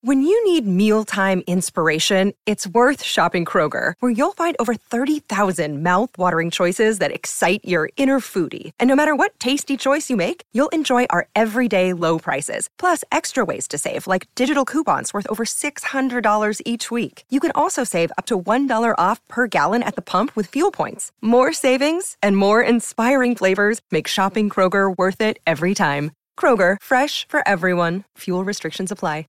When you need mealtime inspiration, it's worth shopping Kroger, where you'll find over 30,000 mouth-watering choices that excite your inner foodie. And no matter what tasty choice you make, you'll enjoy our everyday low prices, plus extra ways to save, like digital coupons worth over $600 each week. You can also save up to $1 off per gallon at the pump with fuel points. More savings and more inspiring flavors make shopping Kroger worth it every time. Kroger, fresh for everyone. Fuel restrictions apply.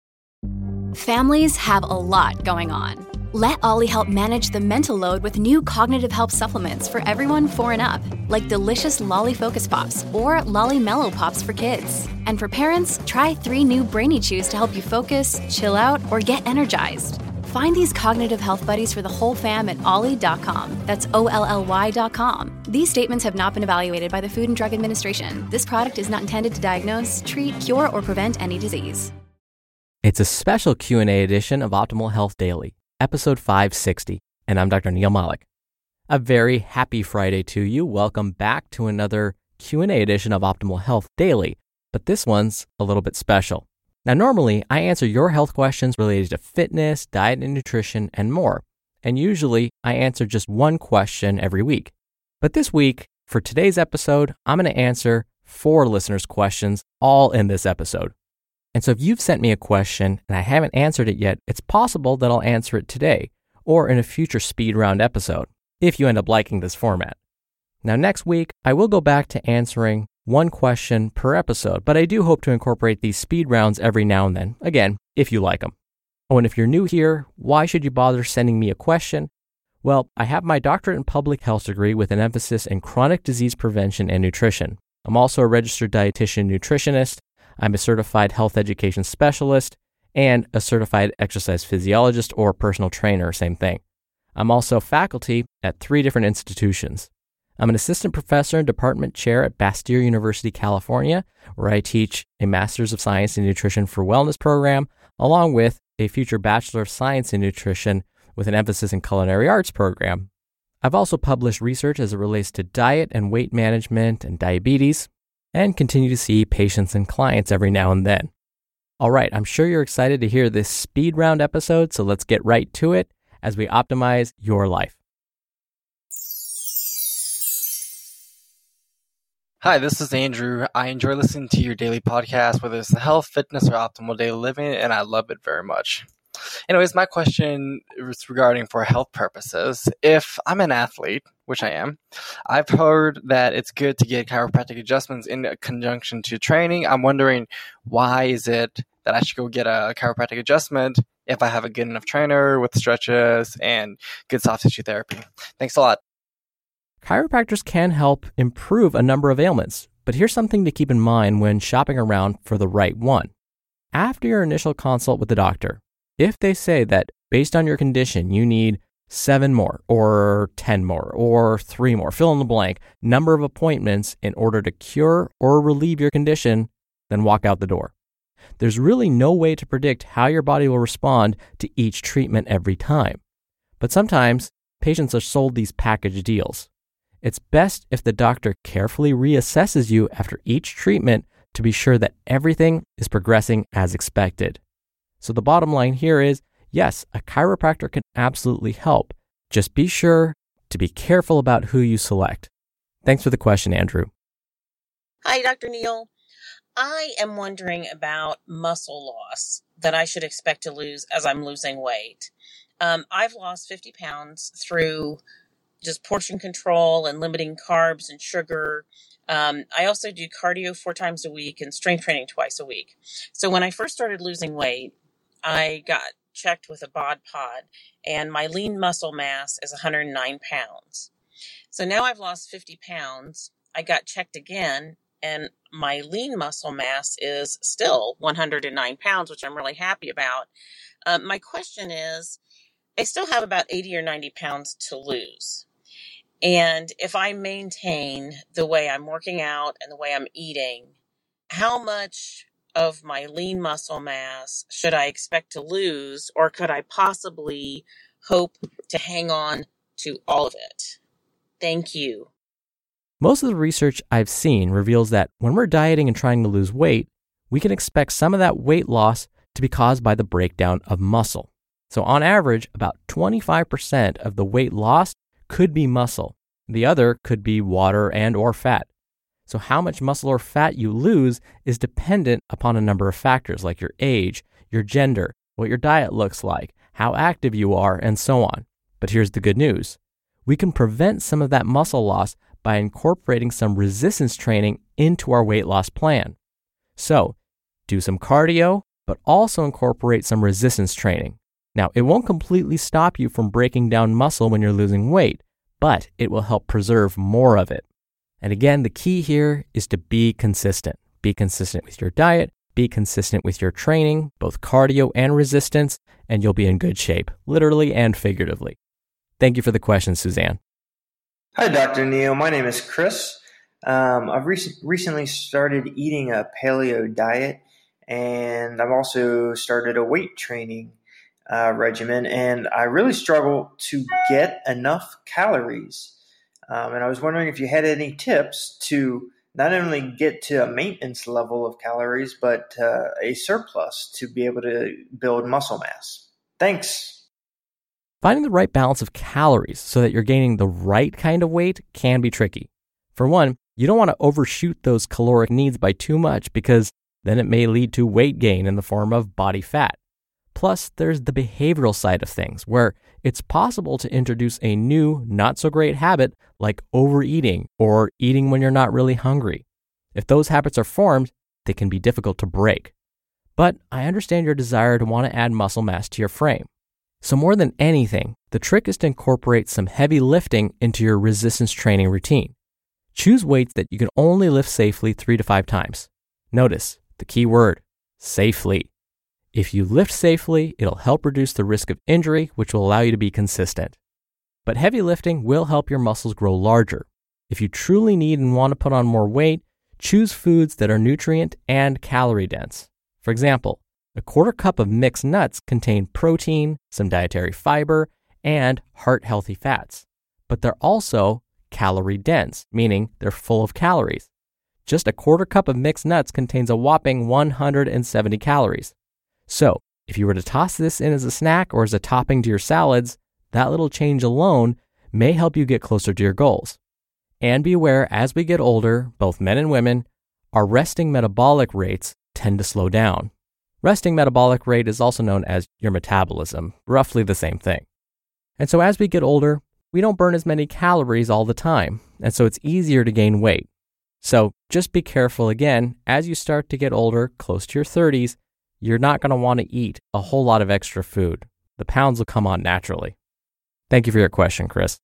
Families have a lot going on. Let Ollie help manage the mental load with new cognitive help supplements for everyone 4 and up, like delicious Lolly Focus Pops or Lolly Mellow Pops for kids. And for parents, try 3 new Brainy Chews to help you focus, chill out, or get energized. Find these cognitive health buddies for the whole fam at ollie.com. That's OLLY.com. These statements have not been evaluated by the Food and Drug Administration. This product is not intended to diagnose, treat, cure, or prevent any disease. It's a special Q&A edition of Optimal Health Daily, episode 560, and I'm Dr. Neil Malik. A very happy Friday to you. Welcome back to another Q&A edition of Optimal Health Daily, but this one's a little bit special. Now, normally, I answer your health questions related to fitness, diet and nutrition, and more, and usually I answer just one question every week. But this week, for today's episode, I'm going to answer 4 listeners' questions all in this episode. And so if you've sent me a question and I haven't answered it yet, it's possible that I'll answer it today or in a future speed round episode, if you end up liking this format. Now, next week, I will go back to answering one question per episode, but I do hope to incorporate these speed rounds every now and then, again, if you like them. Oh, and if you're new here, why should you bother sending me a question? Well, I have my doctorate in public health degree with an emphasis in chronic disease prevention and nutrition. I'm also a registered dietitian nutritionist. I'm a certified health education specialist and a certified exercise physiologist or personal trainer, same thing. I'm also faculty at 3 different institutions. I'm an assistant professor and department chair at Bastyr University, California, where I teach a Master's of Science in Nutrition for Wellness program, along with a future Bachelor of Science in Nutrition with an emphasis in culinary arts program. I've also published research as it relates to diet and weight management and diabetes, and continue to see patients and clients every now and then. All right, I'm sure you're excited to hear this speed round episode, so let's get right to it as we optimize your life. Hi, this is Andrew. I enjoy listening to your daily podcast, whether it's health, fitness, or optimal daily living, and I love it very much. Anyways, my question is regarding for health purposes. If I'm an athlete, which I am, I've heard that it's good to get chiropractic adjustments in conjunction to training. I'm wondering, why is it that I should go get a chiropractic adjustment if I have a good enough trainer with stretches and good soft tissue therapy? Thanks a lot. Chiropractors can help improve a number of ailments, but here's something to keep in mind when shopping around for the right one. After your initial consult with the doctor, if they say that based on your condition, you need 7 more or 10 more or 3 more, fill in the blank, number of appointments in order to cure or relieve your condition, then walk out the door. There's really no way to predict how your body will respond to each treatment every time. But sometimes patients are sold these package deals. It's best if the doctor carefully reassesses you after each treatment to be sure that everything is progressing as expected. So the bottom line here is, yes, a chiropractor can absolutely help. Just be sure to be careful about who you select. Thanks for the question, Andrew. Hi, Dr. Neil. I am wondering about muscle loss that I should expect to lose as I'm losing weight. I've lost 50 pounds through just portion control and limiting carbs and sugar. I also do cardio 4 times a week and strength training twice a week. So when I first started losing weight, I got checked with a bod pod, and my lean muscle mass is 109 pounds. So now I've lost 50 pounds. I got checked again, and my lean muscle mass is still 109 pounds, which I'm really happy about. My question is, I still have about 80 or 90 pounds to lose. And if I maintain the way I'm working out and the way I'm eating, how much of my lean muscle mass should I expect to lose, or could I possibly hope to hang on to all of it? Thank you. Most of the research I've seen reveals that when we're dieting and trying to lose weight, we can expect some of that weight loss to be caused by the breakdown of muscle. So on average, about 25% of the weight lost could be muscle. The other could be water and or fat. So how much muscle or fat you lose is dependent upon a number of factors like your age, your gender, what your diet looks like, how active you are, and so on. But here's the good news. We can prevent some of that muscle loss by incorporating some resistance training into our weight loss plan. So, do some cardio, but also incorporate some resistance training. Now, it won't completely stop you from breaking down muscle when you're losing weight, but it will help preserve more of it. And again, the key here is to be consistent. Be consistent with your diet, be consistent with your training, both cardio and resistance, and you'll be in good shape, literally and figuratively. Thank you for the question, Suzanne. Hi, Dr. Neal. My name is Chris. I've recently started eating a paleo diet, and I've also started a weight training regimen, and I really struggle to get enough calories. And I was wondering if you had any tips to not only get to a maintenance level of calories, but a surplus to be able to build muscle mass. Thanks. Finding the right balance of calories so that you're gaining the right kind of weight can be tricky. For one, you don't want to overshoot those caloric needs by too much because then it may lead to weight gain in the form of body fat. Plus, there's the behavioral side of things where it's possible to introduce a new, not so great habit like overeating or eating when you're not really hungry. If those habits are formed, they can be difficult to break. But I understand your desire to want to add muscle mass to your frame. So more than anything, the trick is to incorporate some heavy lifting into your resistance training routine. Choose weights that you can only lift safely 3 to 5 times. Notice the key word, safely. If you lift safely, it'll help reduce the risk of injury, which will allow you to be consistent. But heavy lifting will help your muscles grow larger. If you truly need and want to put on more weight, choose foods that are nutrient and calorie dense. For example, a 1/4 cup of mixed nuts contain protein, some dietary fiber, and heart-healthy fats. But they're also calorie dense, meaning they're full of calories. Just a 1/4 cup of mixed nuts contains a whopping 170 calories. So, if you were to toss this in as a snack or as a topping to your salads, that little change alone may help you get closer to your goals. And be aware, as we get older, both men and women, our resting metabolic rates tend to slow down. Resting metabolic rate is also known as your metabolism, roughly the same thing. And so as we get older, we don't burn as many calories all the time, and so it's easier to gain weight. So just be careful again, as you start to get older, close to your 30s, you're not going to want to eat a whole lot of extra food. The pounds will come on naturally. Thank you for your question, Chris.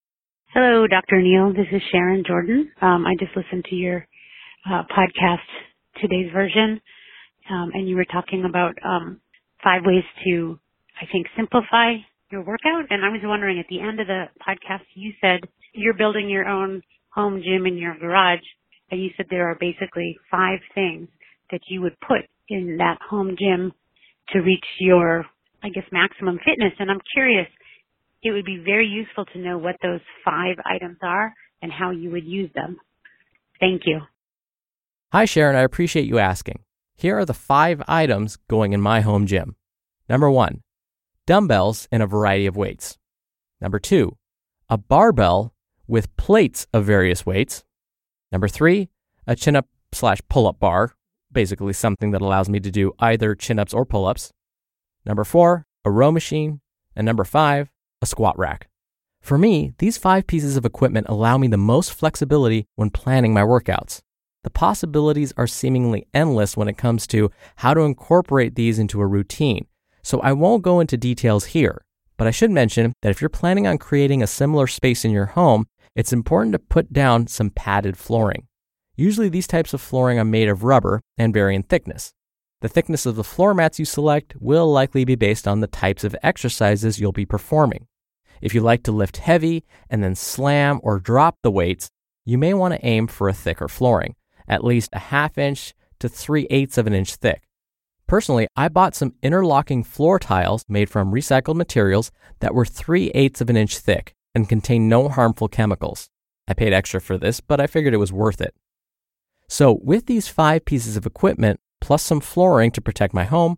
Hello, Dr. Neal. This is Sharon Jordan. I just listened to your podcast, today's version, and you were talking about 5 ways to, I think, simplify your workout. And I was wondering, at the end of the podcast, you said you're building your own home gym in your garage, and you said there are basically 5 things that you would put in that home gym to reach your, I guess, maximum fitness. And I'm curious, it would be very useful to know what those 5 items are and how you would use them. Thank you. Hi, Sharon. I appreciate you asking. Here are the 5 items going in my home gym. Number 1, dumbbells in a variety of weights. Number 2, a barbell with plates of various weights. Number 3, a chin-up / pull-up bar, basically something that allows me to do either chin-ups or pull-ups. Number 4, a row machine. And number 5, a squat rack. For me, these 5 pieces of equipment allow me the most flexibility when planning my workouts. The possibilities are seemingly endless when it comes to how to incorporate these into a routine, so I won't go into details here, but I should mention that if you're planning on creating a similar space in your home, it's important to put down some padded flooring. Usually these types of flooring are made of rubber and vary in thickness. The thickness of the floor mats you select will likely be based on the types of exercises you'll be performing. If you like to lift heavy and then slam or drop the weights, you may want to aim for a thicker flooring, at least a 1/2 inch to 3/8 of an inch thick. Personally, I bought some interlocking floor tiles made from recycled materials that were 3/8 of an inch thick and contained no harmful chemicals. I paid extra for this, but I figured it was worth it. So with these 5 pieces of equipment, plus some flooring to protect my home,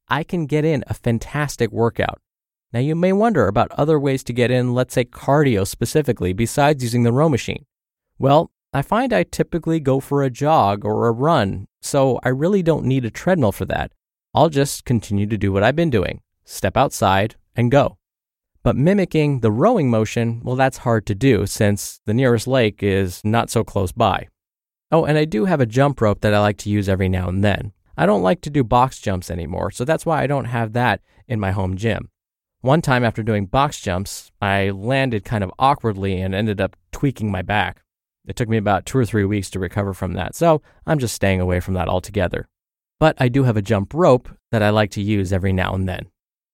I can get in a fantastic workout. Now you may wonder about other ways to get in, let's say cardio specifically, besides using the row machine. Well, I find I typically go for a jog or a run, so I really don't need a treadmill for that. I'll just continue to do what I've been doing, step outside and go. But mimicking the rowing motion, well, that's hard to do since the nearest lake is not so close by. Oh, and I do have a jump rope that I like to use every now and then. I don't like to do box jumps anymore, so that's why I don't have that in my home gym. One time after doing box jumps, I landed kind of awkwardly and ended up tweaking my back. It took me about 2 or 3 weeks to recover from that, so I'm just staying away from that altogether. But I do have a jump rope that I like to use every now and then.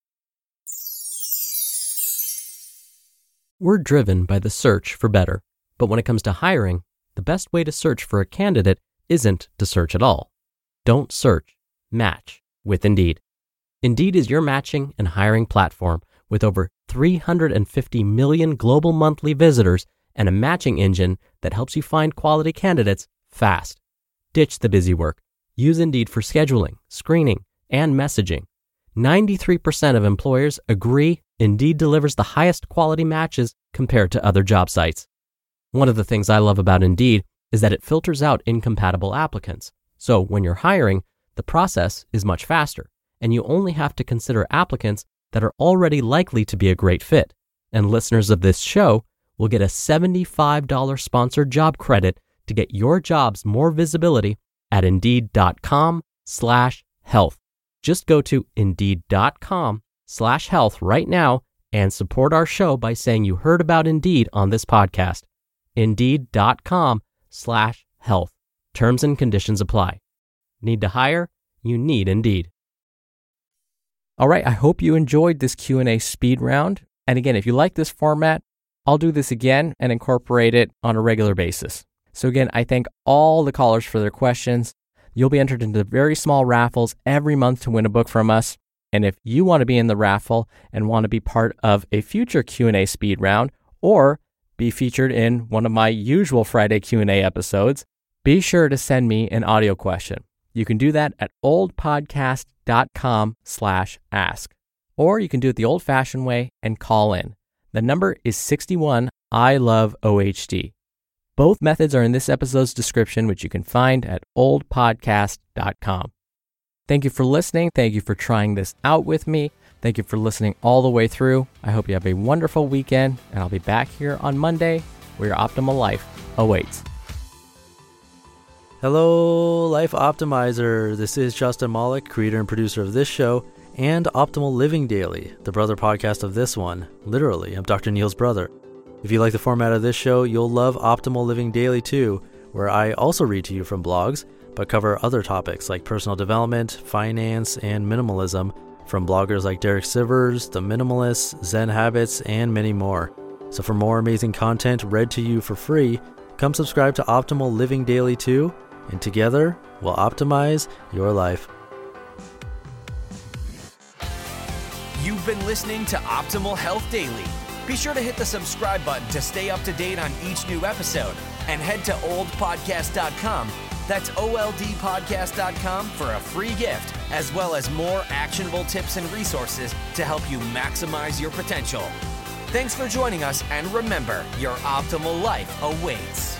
We're driven by the search for better, but when it comes to hiring, the best way to search for a candidate isn't to search at all. Don't search, match with Indeed. Indeed is your matching and hiring platform with over 350 million global monthly visitors and a matching engine that helps you find quality candidates fast. Ditch the busy work. Use Indeed for scheduling, screening, and messaging. 93% of employers agree Indeed delivers the highest quality matches compared to other job sites. One of the things I love about Indeed is that it filters out incompatible applicants. So when you're hiring, the process is much faster, and you only have to consider applicants that are already likely to be a great fit. And listeners of this show will get a $75 sponsored job credit to get your jobs more visibility at Indeed.com/health. Just go to Indeed.com/health right now and support our show by saying you heard about Indeed on this podcast. Indeed.com/health. Terms and conditions apply. Need to hire? You need Indeed. All right, I hope you enjoyed this Q&A speed round. And again, if you like this format, I'll do this again and incorporate it on a regular basis. So again, I thank all the callers for their questions. You'll be entered into very small raffles every month to win a book from us. And if you want to be in the raffle and want to be part of a future Q&A speed round or be featured in one of my usual Friday Q&A episodes, be sure to send me an audio question. You can do that at oldpodcast.com/ask. Or you can do it the old-fashioned way and call in. The number is 61 I Love OHD. Both methods are in this episode's description, which you can find at oldpodcast.com. Thank you for listening. Thank you for trying this out with me. Thank you for listening all the way through. I hope you have a wonderful weekend, and I'll be back here on Monday where your optimal life awaits. Hello, Life Optimizer. This is Justin Malik, creator and producer of this show and Optimal Living Daily, the brother podcast of this one. Literally, I'm Dr. Neil's brother. If you like the format of this show, you'll love Optimal Living Daily too, where I also read to you from blogs, but cover other topics like personal development, finance, and minimalism from bloggers like Derek Sivers, The Minimalists, Zen Habits, and many more. So for more amazing content read to you for free, come subscribe to Optimal Living Daily too, and together we'll optimize your life. You've been listening to Optimal Health Daily. Be sure to hit the subscribe button to stay up to date on each new episode, and head to oldpodcast.com. That's oldpodcast.com for a free gift, as well as more actionable tips and resources to help you maximize your potential. Thanks for joining us, and remember, your optimal life awaits.